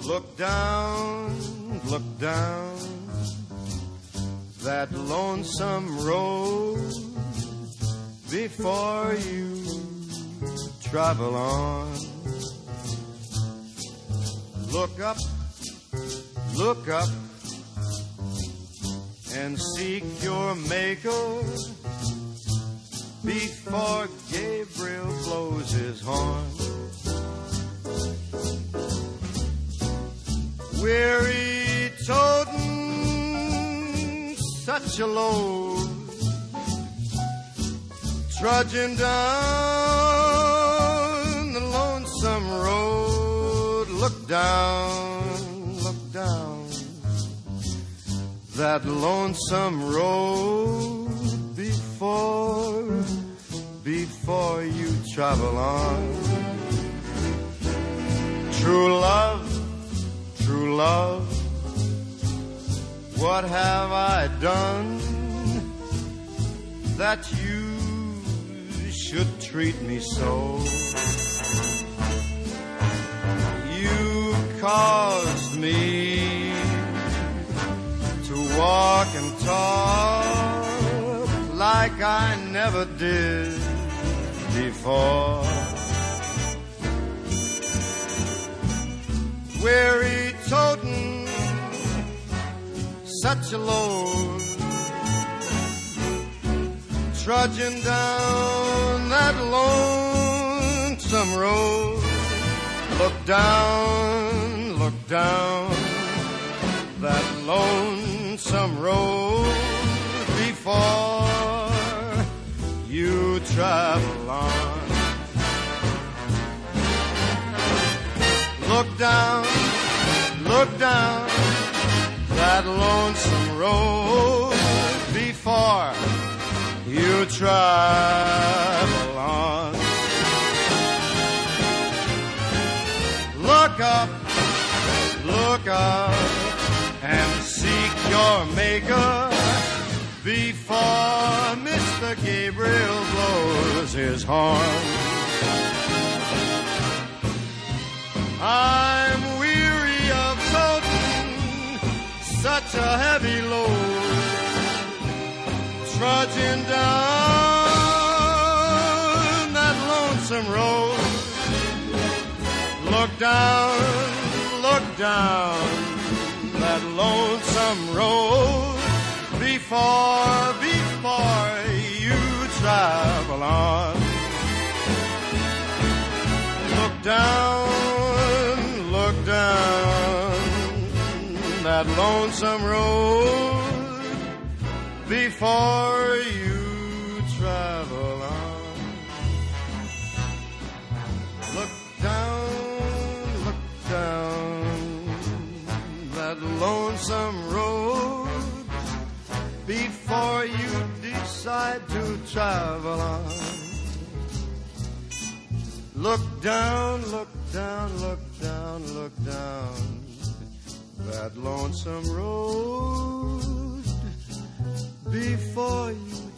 Look down that lonesome road before you travel on. Look up and seek your maker before Gabriel blows his horn. Weary toting such a load, trudging down the lonesome road. Look down that lonesome road before you travel on. True love, what have I done that you should treat me so? You caused me to walk and talk like I never did before. Weary toting such a load, trudging down that lonesome road. Look down that lonesome road before you travel on. Look down that lonesome road before you travel on. Look up and seek your maker before Mr. Gabriel blows his horn. I'm weary of toting such a heavy load, trudging down that lonesome road. Look down that lonesome road before you travel on. Look down that lonesome road before you travel on. Look down that lonesome road before you decide to travel on. Look down that lonesome road before you